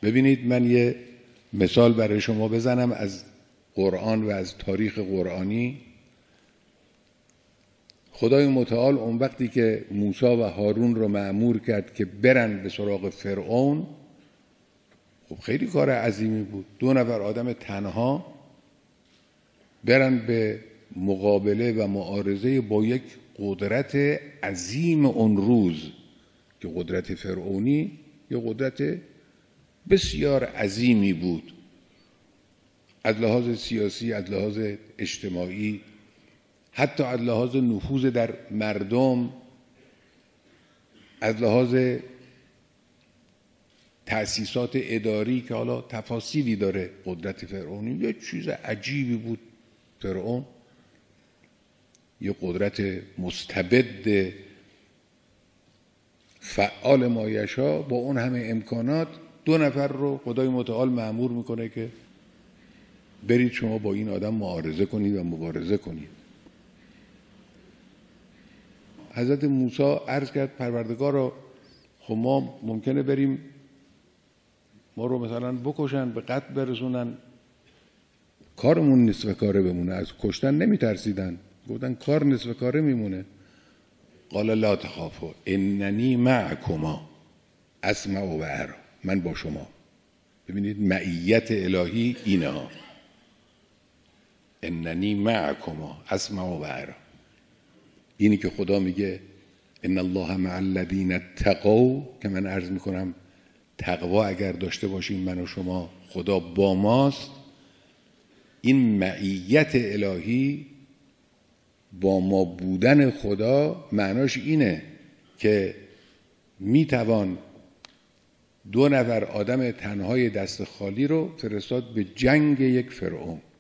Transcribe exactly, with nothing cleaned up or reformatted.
ببینید من یه مثال برای شما بزنم از قرآن و از تاریخ قرآنی. خدای متعال اون وقتی که موسی و هارون رو مأمور کرد که برن به سراغ فرعون، خب خیلی کار عظیمی بود. دو نفر آدم تنها برن به مقابله و معارضه با یک قدرت عظیم اون روز که قدرت فرعونی یا قدرت بسیار عظیمی بود، از لحاظ سیاسی، از لحاظ اجتماعی، حتی از لحاظ نفوذ در مردم، از لحاظ تأسیسات اداری که حالا تفاصیلی داره قدرت فرعونی. یه چیز عجیبی بود فرعون، یه قدرت مستبد فعال مایشا با اون همه امکانات. دو نفر رو خدای متعال مأمور میکنه که برید شما با این آدم معارضه کنید و مبارزه کنید. حضرت موسی عرض کرد پروردگارا، خب ما ممکنه بریم ما رو مثلا بکشن، به قتل برسونن، کارمون نصف کاره بمونه. از کشتن نمی ترسیدن، گفتن کار نصف کاره میمونه. قال لا تخافوا اننی معکما اسمع و ارى، من با شما. ببینید معیت الهی اینه ها، اننی معکما اسمع و ارى. اینی که خدا میگه ان الله مع الذین اتقوا، که من عرض میکنم تقوا اگر داشته باشیم من و شما خدا با ماست. این معیت الهی با ما بودن خدا معناش اینه که میتوان دو نفر آدم تنهای دست خالی رو فرستاد به جنگ یک فرعون.